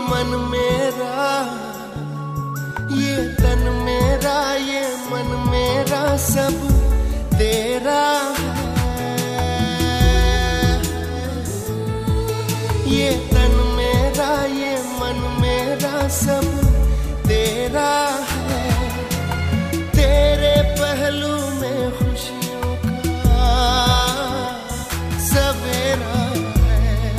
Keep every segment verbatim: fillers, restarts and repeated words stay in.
मन मेरा, ये तन मेरा, ये मन मेरा सब तेरा है। ये तन मेरा, ये मन मेरा सब तेरा है। तेरे पहलू में खुशियों का सवेरा है।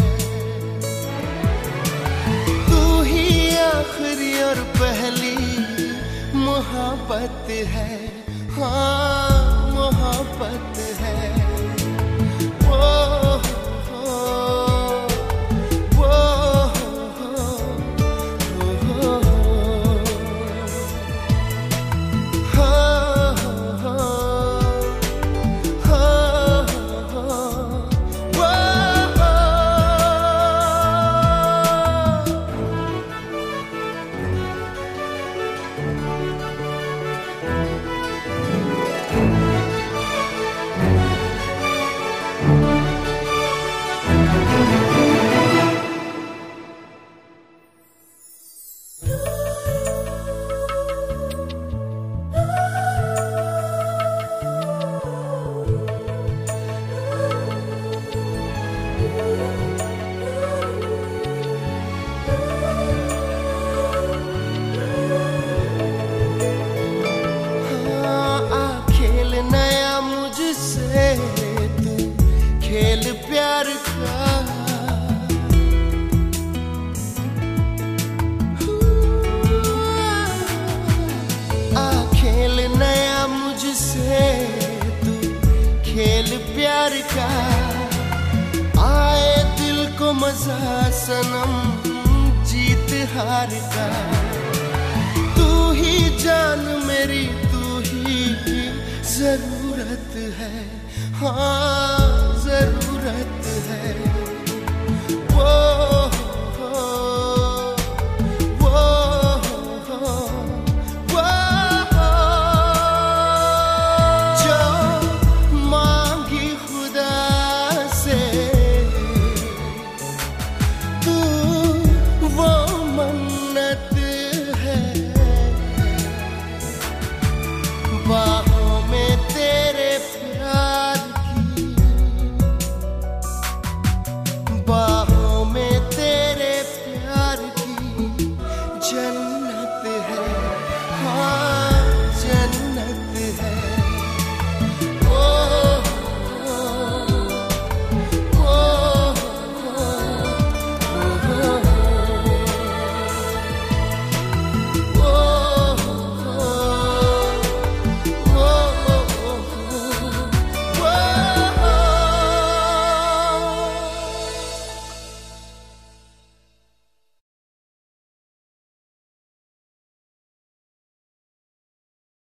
तू ही आखिरी और पहली मोहब्बत है, हाँ मोहब्बत है। ओ प्यार का आ खेल नया मुझसे तू, खेल प्यार का। आए दिल को मजा सनम जीत हार का। तू ही जान मेरी, तू ही जरूरत है, हाँ